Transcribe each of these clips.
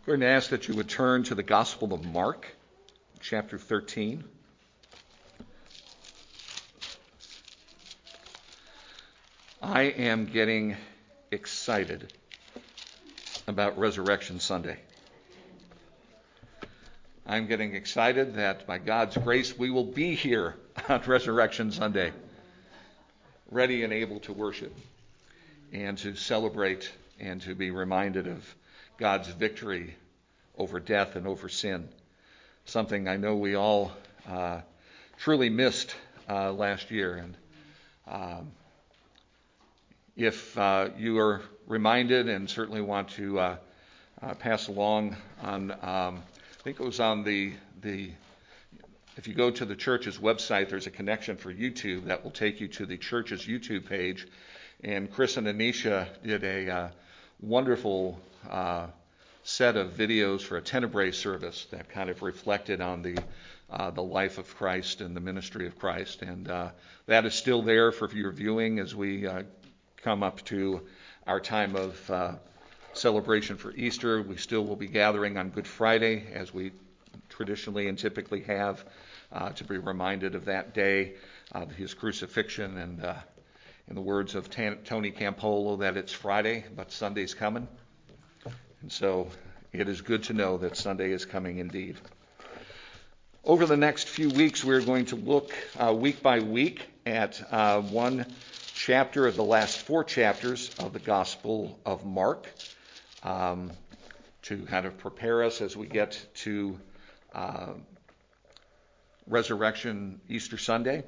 I'm going to ask that you would turn to the Gospel of Mark, chapter 13. I am getting excited about Resurrection Sunday. I'm getting excited that by God's grace we will be here on Resurrection Sunday, ready and able to worship and to celebrate and to be reminded of God's victory over death and over sin, something I know we all truly missed last year. And if you are reminded and certainly want to pass along on, I think it was on if you go to the church's website, there's a connection for YouTube that will take you to the church's YouTube page. And Chris and Anisha did a wonderful set of videos for a Tenebrae service that kind of reflected on the life of Christ and the ministry of Christ. And that is still there for your viewing as we come up to our time of celebration for Easter. We still will be gathering on Good Friday, as we traditionally and typically have, to be reminded of that day, of his crucifixion, and in the words of Tony Campolo, that it's Friday, but Sunday's coming. And so it is good to know that Sunday is coming indeed. Over the next few weeks, we're going to look week by week at one chapter of the last four chapters of the Gospel of Mark, to kind of prepare us as we get to Resurrection Easter Sunday.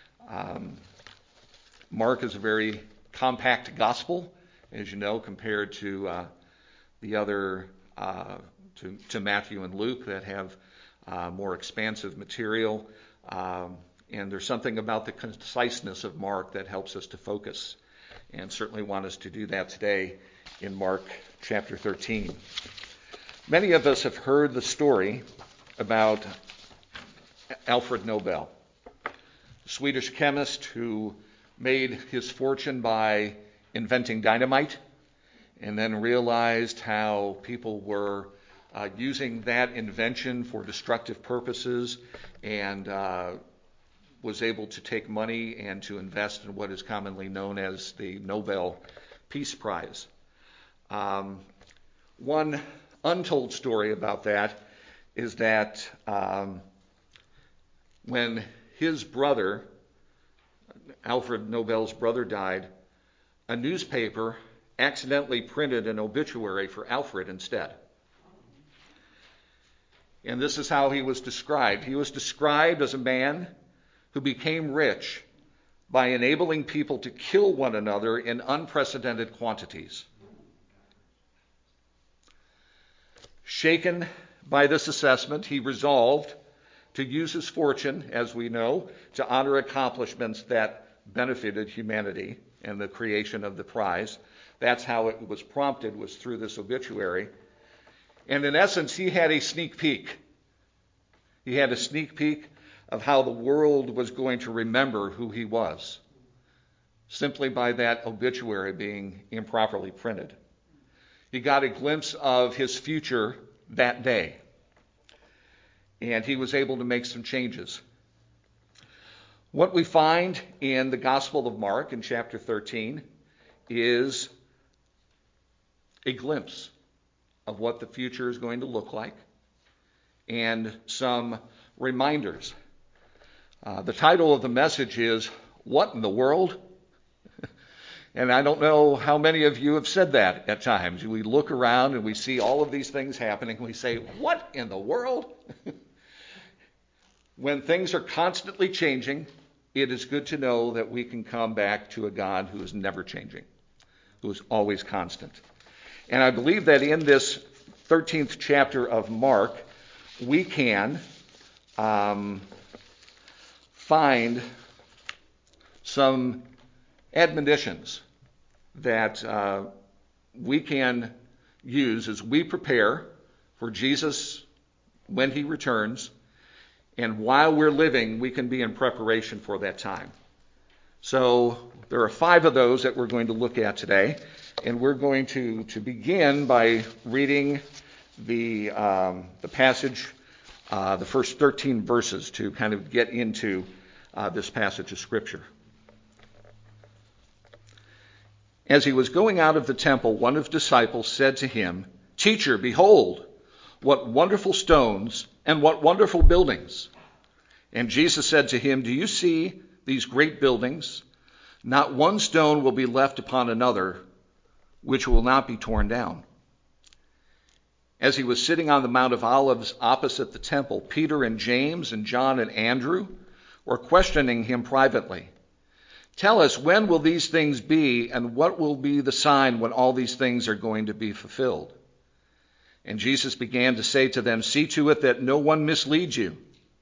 Mark is a very compact gospel, as you know, compared to the other, to Matthew and Luke, that have more expansive material. And there's something about the conciseness of Mark that helps us to focus, and certainly want us to do that today in Mark chapter 13. Many of us have heard the story about Alfred Nobel, a Swedish chemist who made his fortune by inventing dynamite, and then realized how people were using that invention for destructive purposes, and was able to take money and to invest in what is commonly known as the Nobel Peace Prize. One untold story about that is that when his brother, Alfred Nobel's brother, died, a newspaper accidentally printed an obituary for Alfred instead. And this is how he was described. He was described as a man who became rich by enabling people to kill one another in unprecedented quantities. Shaken by this assessment, he resolved to use his fortune, as we know, to honor accomplishments that benefited humanity, and the creation of the prize. That's how it was prompted, was through this obituary. And in essence, he had a sneak peek. He had a sneak peek of how the world was going to remember who he was, simply by that obituary being improperly printed. He got a glimpse of his future that day, and he was able to make some changes. What we find in the Gospel of Mark in chapter 13 is a glimpse of what the future is going to look like, and some reminders. The title of the message is, "What in the World?" And I don't know how many of you have said that at times. We look around and we see all of these things happening, and we say, "What in the world?" When things are constantly changing, it is good to know that we can come back to a God who is never changing, who is always constant. And I believe that in this 13th chapter of Mark, we can find some admonitions that we can use as we prepare for Jesus when he returns. And while we're living, we can be in preparation for that time. So there are 5 of those that we're going to look at today. And we're going to begin by reading the passage, the first 13 verses, to kind of get into this passage of Scripture. As he was going out of the temple, one of the disciples said to him, "Teacher, behold, what wonderful stones and what wonderful buildings." And Jesus said to him, "Do you see these great buildings? Not one stone will be left upon another, which will not be torn down." As he was sitting on the Mount of Olives opposite the temple, Peter and James and John and Andrew were questioning him privately. "Tell us, when will these things be, and what will be the sign when all these things are going to be fulfilled?" And Jesus began to say to them, "See to it that no one misleads you.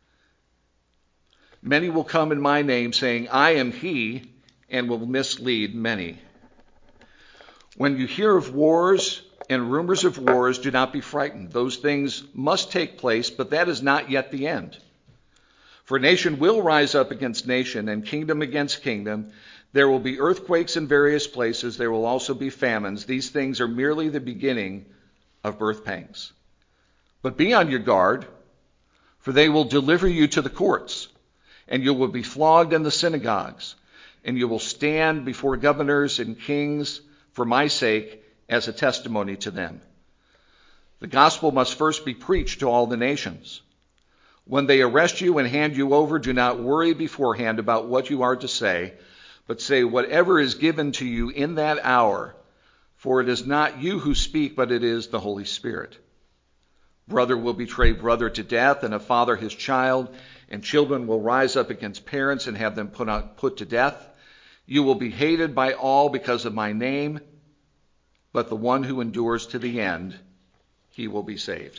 Many will come in my name, saying, 'I am he,' and will mislead many. When you hear of wars and rumors of wars, do not be frightened. Those things must take place, but that is not yet the end. For nation will rise up against nation, and kingdom against kingdom. There will be earthquakes in various places. There will also be famines. These things are merely the beginning of birth pangs. But be on your guard, for they will deliver you to the courts, and you will be flogged in the synagogues, and you will stand before governors and kings for my sake as a testimony to them. The gospel must first be preached to all the nations. When they arrest you and hand you over, do not worry beforehand about what you are to say, but say whatever is given to you in that hour, for it is not you who speak, but it is the Holy Spirit. Brother will betray brother to death, and a father his child, and children will rise up against parents and have them put to death. You will be hated by all because of my name, but the one who endures to the end, he will be saved."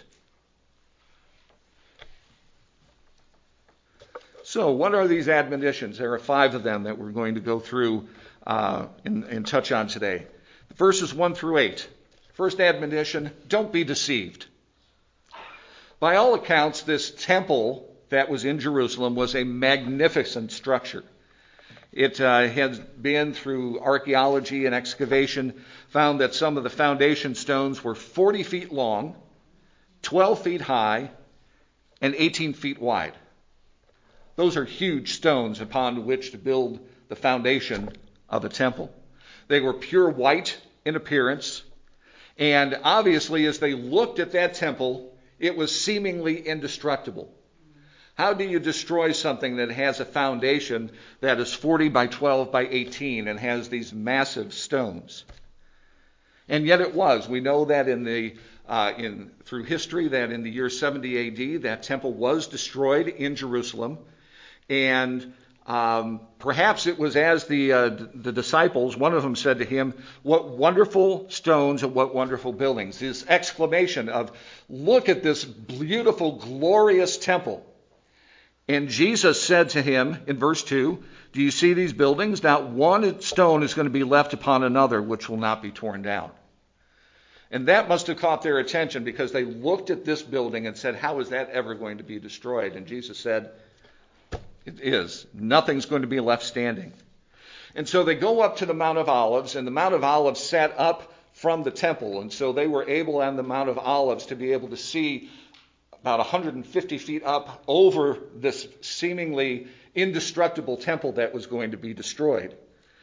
So what are these admonitions? There are 5 of them that we're going to go through and touch on today. Verses 1 through 8. First admonition, don't be deceived. By all accounts, this temple that was in Jerusalem was a magnificent structure. It has been, through archaeology and excavation, found that some of the foundation stones were 40 feet long, 12 feet high, and 18 feet wide. Those are huge stones upon which to build the foundation of a temple. They were pure white in appearance, and obviously as they looked at that temple, it was seemingly indestructible. How do you destroy something that has a foundation that is 40 by 12 by 18 and has these massive stones? And yet it was. We know that through history that in the year 70 A.D. that temple was destroyed in Jerusalem, and perhaps it was as the disciples, one of them said to him, "What wonderful stones and what wonderful buildings." This exclamation of, "Look at this beautiful, glorious temple." And Jesus said to him in verse 2, "Do you see these buildings? Not one stone is going to be left upon another which will not be torn down." And that must have caught their attention, because they looked at this building and said, "How is that ever going to be destroyed?" And Jesus said, "It is. Nothing's going to be left standing." And so they go up to the Mount of Olives, and the Mount of Olives sat up from the temple. And so they were able on the Mount of Olives to be able to see about 150 feet up over this seemingly indestructible temple that was going to be destroyed.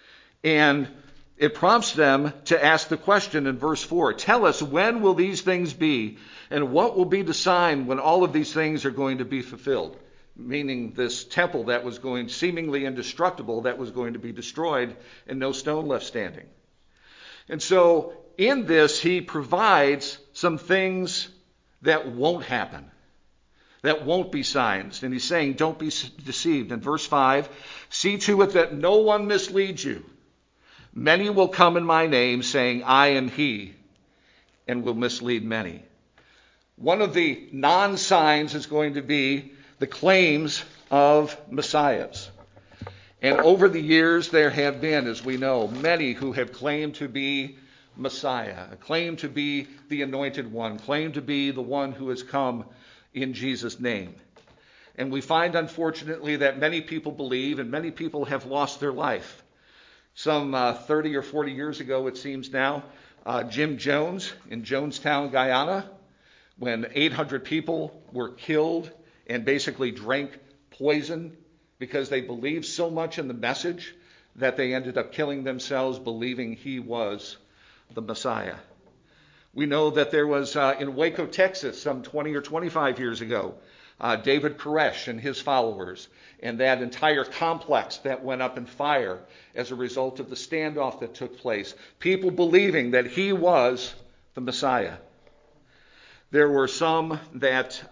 And it prompts them to ask the question in verse 4, "Tell us, when will these things be, and what will be the sign when all of these things are going to be fulfilled?" Meaning this temple that was going seemingly indestructible, that was going to be destroyed and no stone left standing. And so in this, he provides some things that won't happen, that won't be signs. And he's saying, don't be deceived. In verse 5, "See to it that no one misleads you. Many will come in my name, saying, 'I am he,' and will mislead many." One of the non-signs is going to be the claims of messiahs. And over the years, there have been, as we know, many who have claimed to be Messiah, claimed to be the anointed one, claimed to be the one who has come in Jesus' name. And we find, unfortunately, that many people believe, and many people have lost their life. Some 30 or 40 years ago, it seems now, Jim Jones in Jonestown, Guyana, when 800 people were killed and basically drank poison because they believed so much in the message that they ended up killing themselves believing he was the Messiah. We know that there was in Waco, Texas, some 20 or 25 years ago, David Koresh and his followers, and that entire complex that went up in fire as a result of the standoff that took place. People believing that he was the Messiah. There were some that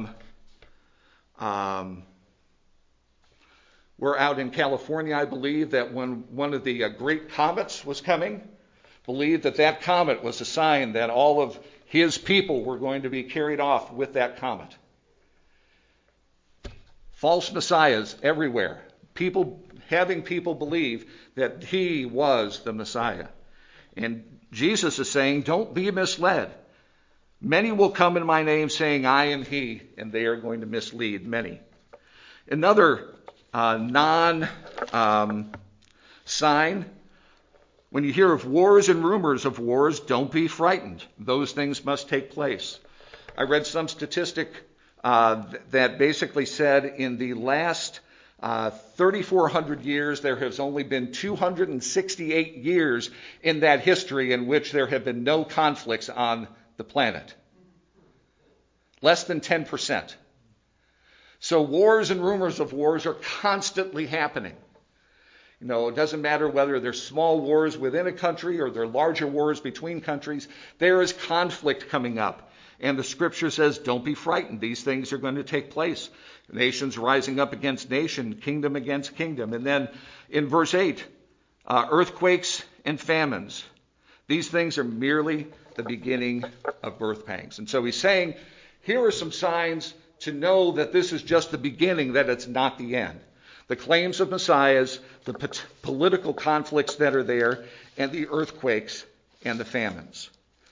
were out in California, I believe, that when one of the great comets was coming, believed that that comet was a sign that all of his people were going to be carried off with that comet. False messiahs everywhere. Having people believe that he was the Messiah. And Jesus is saying, don't be misled. Many will come in my name saying, I am he, and they are going to mislead many. Another sign, when you hear of wars and rumors of wars, don't be frightened. Those things must take place. I read some statistic that basically said in the last 3,400 years, there has only been 268 years in that history in which there have been no conflicts on the planet. Less than 10%. So wars and rumors of wars are constantly happening. You know, it doesn't matter whether they're small wars within a country or they're larger wars between countries. There is conflict coming up. And the scripture says, don't be frightened. These things are going to take place. Nations rising up against nation, kingdom against kingdom. And then in verse 8, earthquakes and famines. These things are merely the beginning of birth pangs. And so he's saying, here are some signs to know that this is just the beginning, that it's not the end. The claims of messiahs, the political conflicts that are there, and the earthquakes and the famines.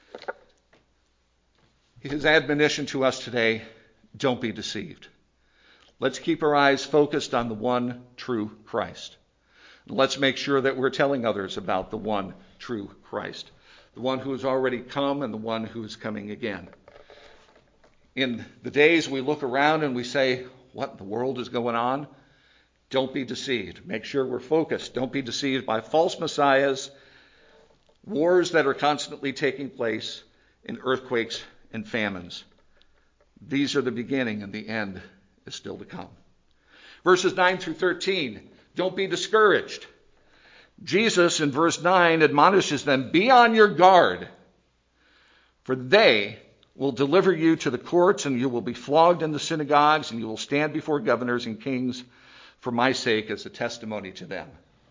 His admonition to us today, don't be deceived. Let's keep our eyes focused on the one true Christ. Let's make sure that we're telling others about the one true Christ, the one who has already come and the one who is coming again. In the days we look around and we say, what in the world is going on? Don't be deceived. Make sure we're focused. Don't be deceived by false messiahs, wars that are constantly taking place, and earthquakes and famines. These are the beginning, and the end is still to come. Verses 9 through 13, don't be discouraged. Jesus, in verse 9, admonishes them, be on your guard, for they will deliver you to the courts, and you will be flogged in the synagogues, and you will stand before governors and kings for my sake as a testimony to them.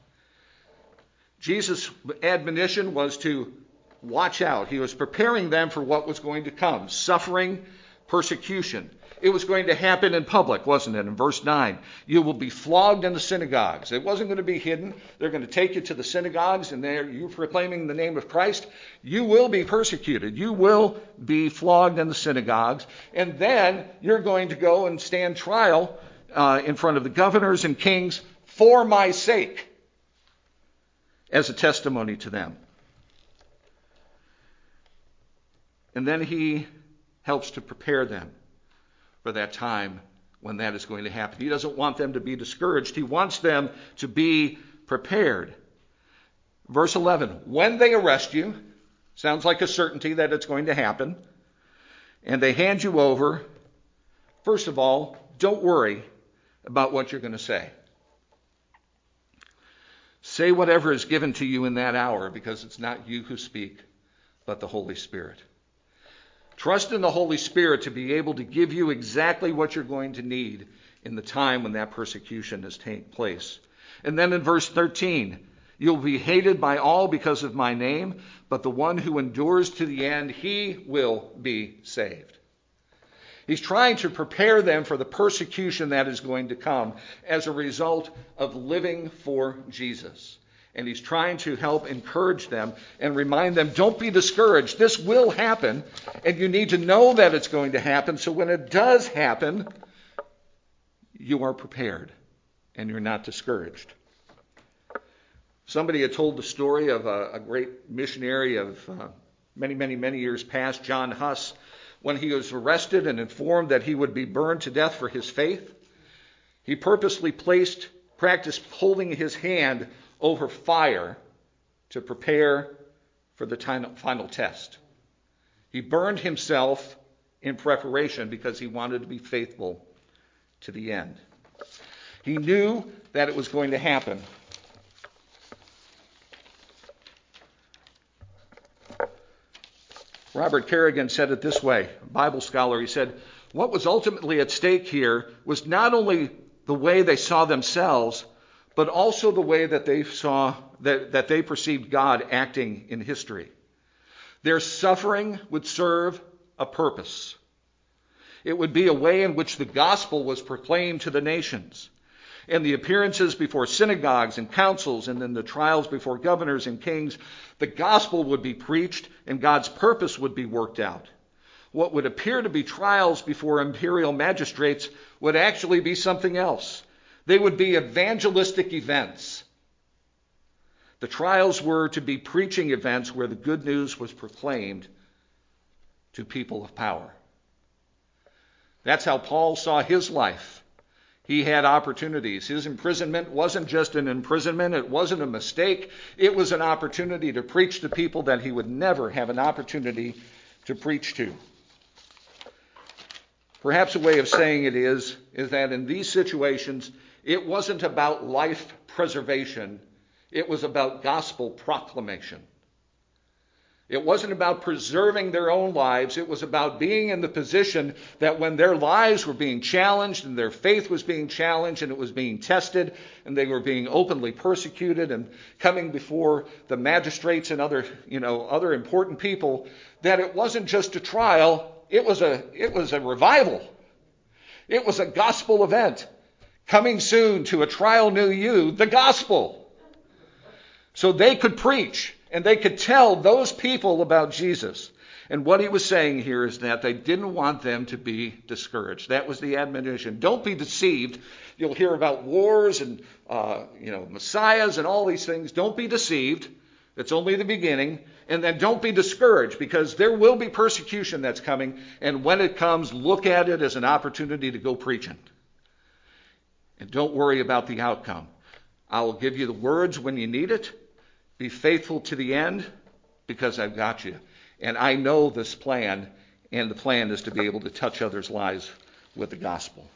Jesus' admonition was to watch out. He was preparing them for what was going to come, suffering, persecution. It was going to happen in public, wasn't it? In verse 9, you will be flogged in the synagogues. It wasn't going to be hidden. They're going to take you to the synagogues, and there you proclaiming the name of Christ. You will be persecuted. You will be flogged in the synagogues, and then you're going to go and stand trial in front of the governors and kings for my sake as a testimony to them. And then he helps to prepare them for that time when that is going to happen. He doesn't want them to be discouraged. He wants them to be prepared. Verse 11, when they arrest you, sounds like a certainty that it's going to happen, and they hand you over, first of all, don't worry about what you're going to say. Say whatever is given to you in that hour, because it's not you who speak, but the Holy Spirit. Trust in the Holy Spirit to be able to give you exactly what you're going to need in the time when that persecution is taking place. And then in verse 13, you'll be hated by all because of my name, but the one who endures to the end, he will be saved. He's trying to prepare them for the persecution that is going to come as a result of living for Jesus. And he's trying to help encourage them and remind them, don't be discouraged. This will happen, and you need to know that it's going to happen. So when it does happen, you are prepared and you're not discouraged. Somebody had told the story of a great missionary of many years past, John Huss, when he was arrested and informed that he would be burned to death for his faith, he purposely practiced holding his hand over fire to prepare for the final test. He burned himself in preparation because he wanted to be faithful to the end. He knew that it was going to happen. Robert Kerrigan said it this way, a Bible scholar. He said, what was ultimately at stake here was not only the way they saw themselves, but also the way that they saw, that they perceived God acting in history. Their suffering would serve a purpose. It would be a way in which the gospel was proclaimed to the nations. And the appearances before synagogues and councils, and then the trials before governors and kings, the gospel would be preached and God's purpose would be worked out. What would appear to be trials before imperial magistrates would actually be something else. They would be evangelistic events. The trials were to be preaching events where the good news was proclaimed to people of power. That's how Paul saw his life. He had opportunities. His imprisonment wasn't just an imprisonment. It wasn't a mistake. It was an opportunity to preach to people that he would never have an opportunity to preach to. Perhaps a way of saying it is that in these situations, it wasn't about life preservation. It was about gospel proclamation. It wasn't about preserving their own lives. It was about being in the position that when their lives were being challenged and their faith was being challenged and it was being tested and they were being openly persecuted and coming before the magistrates and other important people, that it wasn't just a trial. It was a revival. It was a gospel event. Coming soon to a trial near you, the gospel. So they could preach. And they could tell those people about Jesus. And what he was saying here is that they didn't want them to be discouraged. That was the admonition. Don't be deceived. You'll hear about wars and messiahs and all these things. Don't be deceived. It's only the beginning. And then don't be discouraged, because there will be persecution that's coming. And when it comes, look at it as an opportunity to go preaching. And don't worry about the outcome. I will give you the words when you need it. Be faithful to the end, because I've got you. And I know this plan, and the plan is to be able to touch others' lives with the gospel.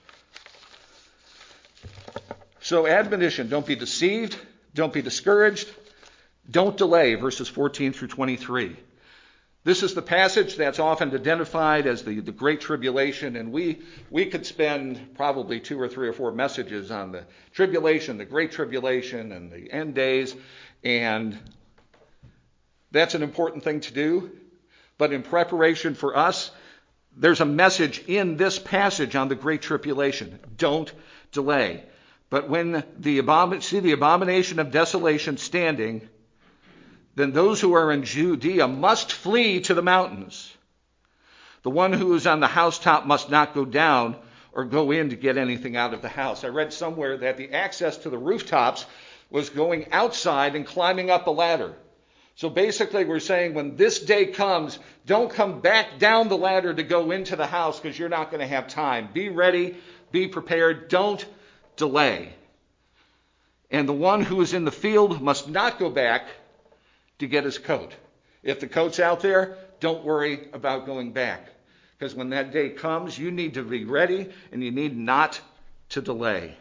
So admonition, don't be deceived, don't be discouraged, don't delay, verses 14 through 23. This is the passage that's often identified as the Great Tribulation, and we could spend probably 2 or 3 or 4 messages on the tribulation, the Great Tribulation, and the end days. And that's an important thing to do. But in preparation for us, there's a message in this passage on the Great Tribulation. Don't delay. But when see the abomination of desolation standing, then those who are in Judea must flee to the mountains. The one who is on the housetop must not go down or go in to get anything out of the house. I read somewhere that the access to the rooftops was going outside and climbing up a ladder. So basically we're saying when this day comes, don't come back down the ladder to go into the house, because you're not going to have time. Be ready, be prepared, don't delay. And the one who is in the field must not go back to get his coat. If the coat's out there, don't worry about going back, because when that day comes, you need to be ready and you need not to delay.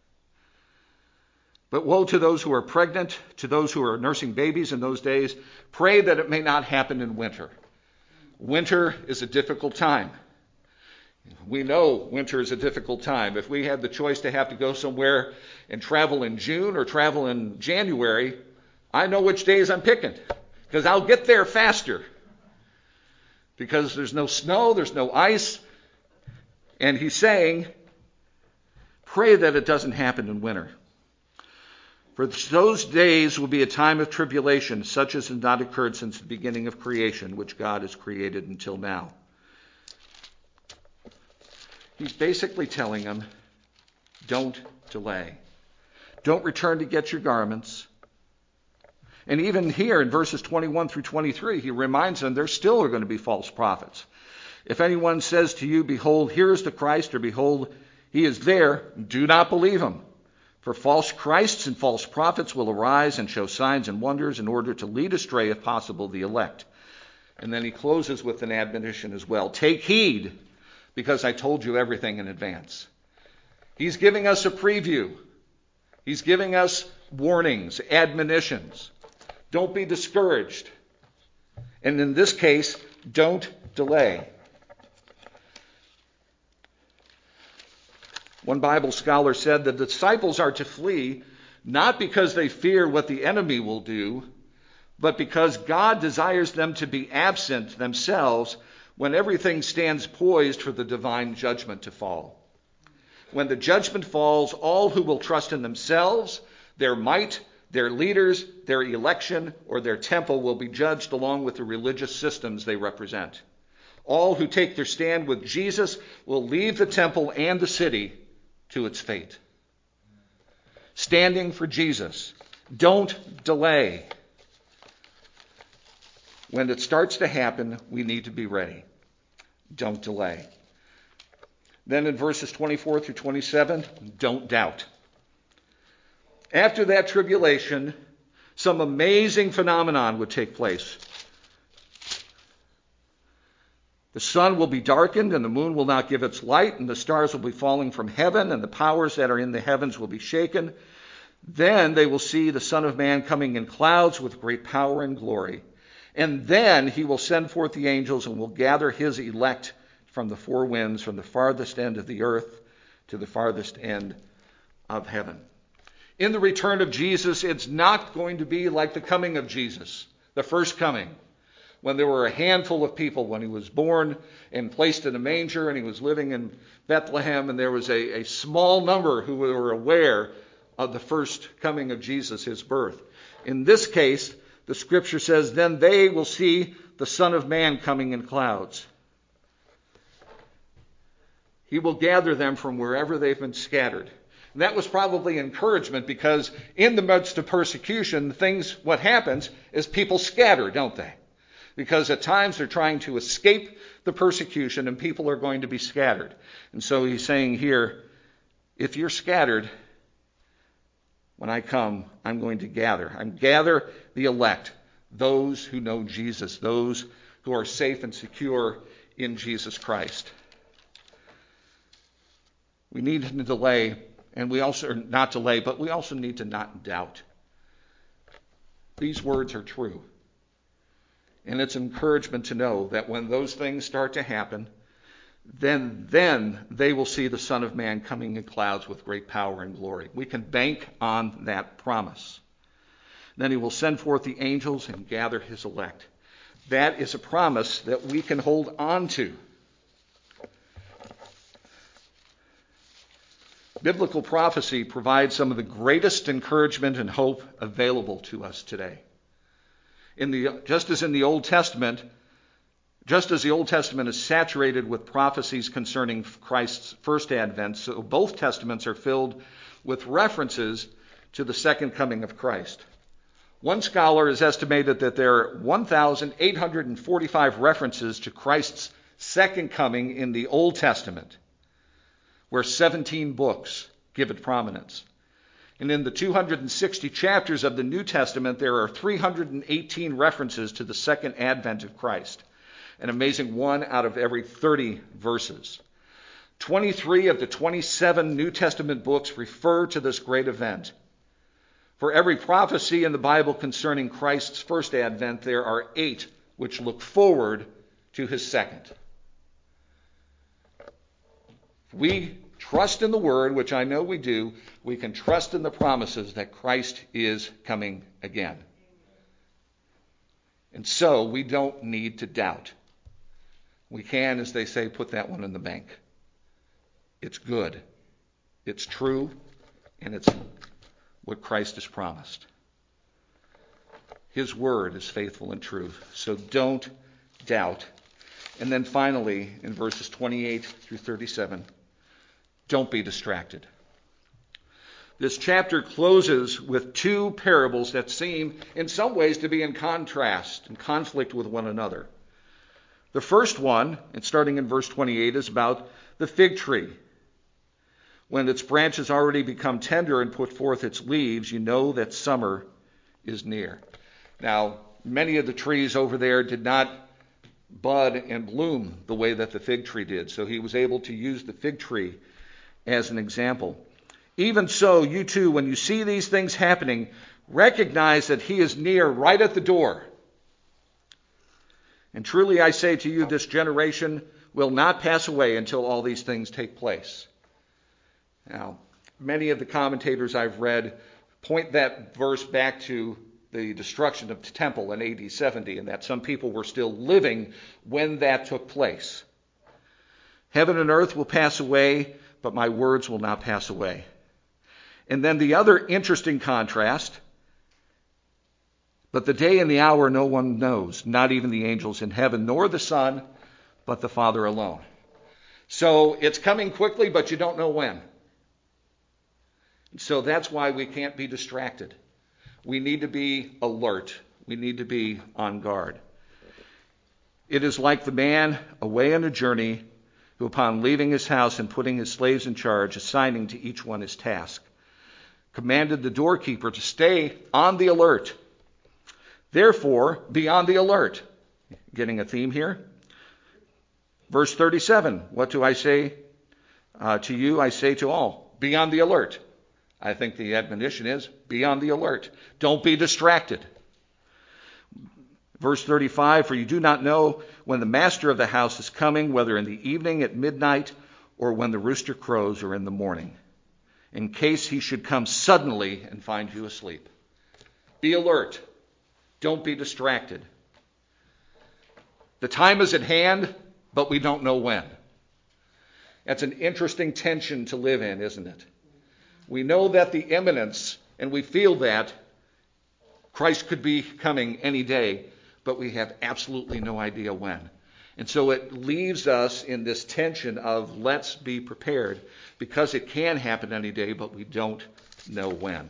But woe to those who are pregnant, to those who are nursing babies in those days. Pray that it may not happen in winter. Winter is a difficult time. We know winter is a difficult time. If we had the choice to have to go somewhere and travel in June or travel in January, I know which days I'm picking, because I'll get there faster. Because there's no snow, there's no ice. And he's saying, pray that it doesn't happen in winter. For those days will be a time of tribulation, such as has not occurred since the beginning of creation, which God has created until now. He's basically telling them, don't delay. Don't return to get your garments. And even here in verses 21 through 23, he reminds them there still are going to be false prophets. If anyone says to you, behold, here is the Christ, or behold, he is there, do not believe him. For false Christs and false prophets will arise and show signs and wonders in order to lead astray, if possible, the elect. And then he closes with an admonition as well. Take heed, because I told you everything in advance. He's giving us a preview. He's giving us warnings, admonitions. Don't be discouraged. And in this case, don't delay. One Bible scholar said the disciples are to flee not because they fear what the enemy will do, but because God desires them to be absent themselves when everything stands poised for the divine judgment to fall. When the judgment falls, all who will trust in themselves, their might, their leaders, their election, or their temple will be judged along with the religious systems they represent. All who take their stand with Jesus will leave the temple and the city to its fate. Standing for Jesus. Don't delay. When it starts to happen, we need to be ready. Don't delay. Then in verses 24 through 27, don't doubt. After that tribulation, some amazing phenomenon would take place. The sun will be darkened, and the moon will not give its light, and the stars will be falling from heaven, and the powers that are in the heavens will be shaken. Then they will see the Son of Man coming in clouds with great power and glory. And then he will send forth the angels and will gather his elect from the four winds, from the farthest end of the earth to the farthest end of heaven. In the return of Jesus, it's not going to be like the coming of Jesus, the first coming, when there were a handful of people when he was born and placed in a manger and he was living in Bethlehem, and there was a small number who were aware of the first coming of Jesus, his birth. In this case, the scripture says, then they will see the Son of Man coming in clouds. He will gather them from wherever they've been scattered. And that was probably encouragement, because in the midst of persecution, what happens is people scatter, don't they? Because at times they're trying to escape the persecution and people are going to be scattered. And so he's saying here, if you're scattered, when I come, I'm going to gather. I'm gather the elect, those who know Jesus, those who are safe and secure in Jesus Christ. We need to delay, and we also not delay, but we also need to not doubt. These words are true. And it's encouragement to know that when those things start to happen, then they will see the Son of Man coming in clouds with great power and glory. We can bank on that promise. Then he will send forth the angels and gather his elect. That is a promise that we can hold on to. Biblical prophecy provides some of the greatest encouragement and hope available to us today. Just as the Old Testament is saturated with prophecies concerning Christ's first advent, so both testaments are filled with references to the second coming of Christ. One scholar has estimated that there are 1,845 references to Christ's second coming in the Old Testament, where 17 books give it prominence. And in the 260 chapters of the New Testament, there are 318 references to the second advent of Christ, an amazing 1 out of every 30 verses. 23 of the 27 New Testament books refer to this great event. For every prophecy in the Bible concerning Christ's first advent, there are 8 which look forward to his second. We trust in the Word, which I know we do. We can trust in the promises that Christ is coming again. And so we don't need to doubt. We can, as they say, put that one in the bank. It's good. It's true. And it's what Christ has promised. His Word is faithful and true. So don't doubt. And then finally, in verses 28 through 37, don't be distracted. This chapter closes with 2 parables that seem in some ways to be in contrast and conflict with one another. The first one, and starting in verse 28, is about the fig tree. When its branches already become tender and put forth its leaves, you know that summer is near. Now, many of the trees over there did not bud and bloom the way that the fig tree did, so he was able to use the fig tree as an example. Even so, you too, when you see these things happening, recognize that he is near, right at the door. And truly I say to you, this generation will not pass away until all these things take place. Now, many of the commentators I've read point that verse back to the destruction of the temple in AD 70, and that some people were still living when that took place. Heaven and earth will pass away, but my words will not pass away. And then the other interesting contrast, but the day and the hour no one knows, not even the angels in heaven, nor the Son, but the Father alone. So it's coming quickly, but you don't know when. So that's why we can't be distracted. We need to be alert. We need to be on guard. It is like the man away on a journey who, upon leaving his house and putting his slaves in charge, assigning to each one his task, commanded the doorkeeper to stay on the alert. Therefore, be on the alert. Getting a theme here? Verse 37, what do I say to you? I say to all, be on the alert. I think the admonition is, be on the alert. Don't be distracted. Verse 35, for you do not know when the master of the house is coming, whether in the evening at midnight or when the rooster crows or in the morning, in case he should come suddenly and find you asleep. Be alert. Don't be distracted. The time is at hand, but we don't know when. That's an interesting tension to live in, isn't it? We know that the imminence, and we feel that Christ could be coming any day, but we have absolutely no idea when. And so it leaves us in this tension of let's be prepared, because it can happen any day, but we don't know when.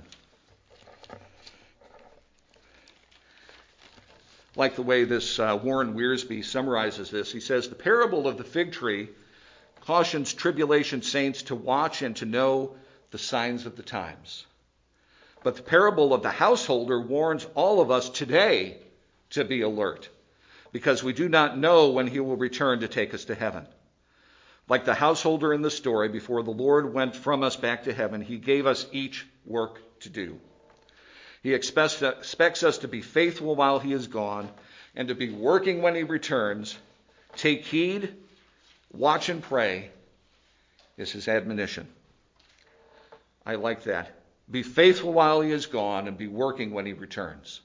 Like the way this Warren Wiersbe summarizes this, he says, the parable of the fig tree cautions tribulation saints to watch and to know the signs of the times. But the parable of the householder warns all of us today to be alert, because we do not know when he will return to take us to heaven. Like the householder in the story, before the Lord went from us back to heaven, he gave us each work to do. He expects us to be faithful while he is gone and to be working when he returns. Take heed, watch and pray is his admonition. I like that. Be faithful while he is gone and be working when he returns.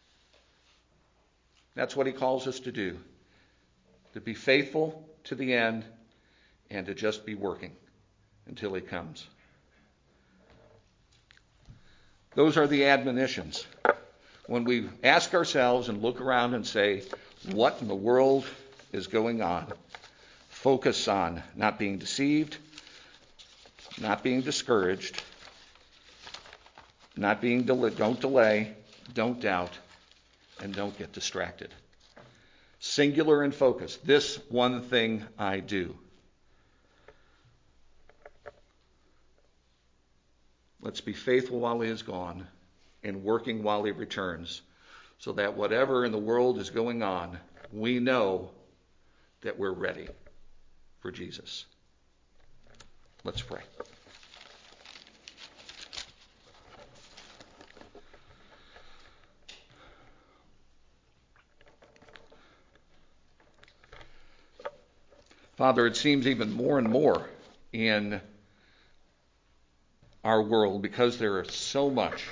That's what he calls us to do. To be faithful to the end and to just be working until he comes. Those are the admonitions. When we ask ourselves and look around and say, what in the world is going on? Focus on not being deceived, not being discouraged, don't delay, don't doubt, and don't get distracted. Singular and focused. This one thing I do. Let's be faithful while he is gone and working while he returns, so that whatever in the world is going on, we know that we're ready for Jesus. Let's pray. Father, it seems even more and more in our world, because there is so much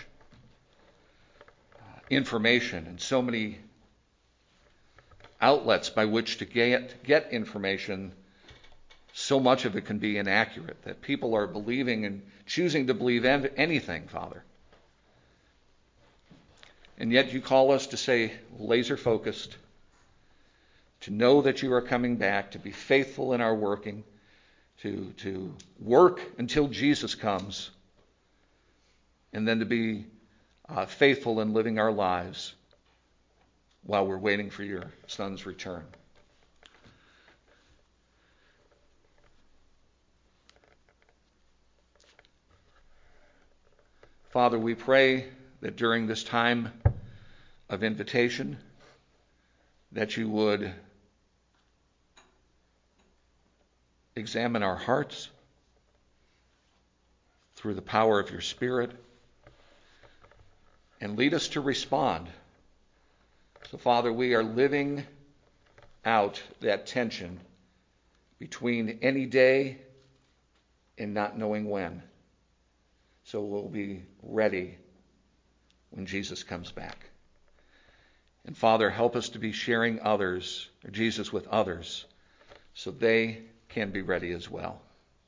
information and so many outlets by which to get information, so much of it can be inaccurate, that people are believing and choosing to believe anything, Father. And yet you call us to stay laser focused, to know that you are coming back, to be faithful in our working, to work until Jesus comes, and then to be faithful in living our lives while we're waiting for your Son's return. Father, we pray that during this time of invitation, that you would examine our hearts through the power of your Spirit and lead us to respond. So, Father, we are living out that tension between any day and not knowing when. So we'll be ready when Jesus comes back. And Father, help us to be sharing Jesus with others, so they can be ready as well.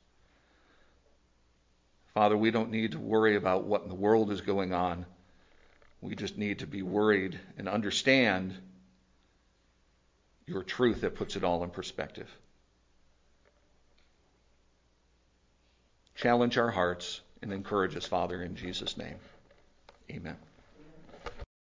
Father, we don't need to worry about what in the world is going on. We just need to be worried and understand your truth that puts it all in perspective. Challenge our hearts and encourage us, Father, in Jesus' name. Amen.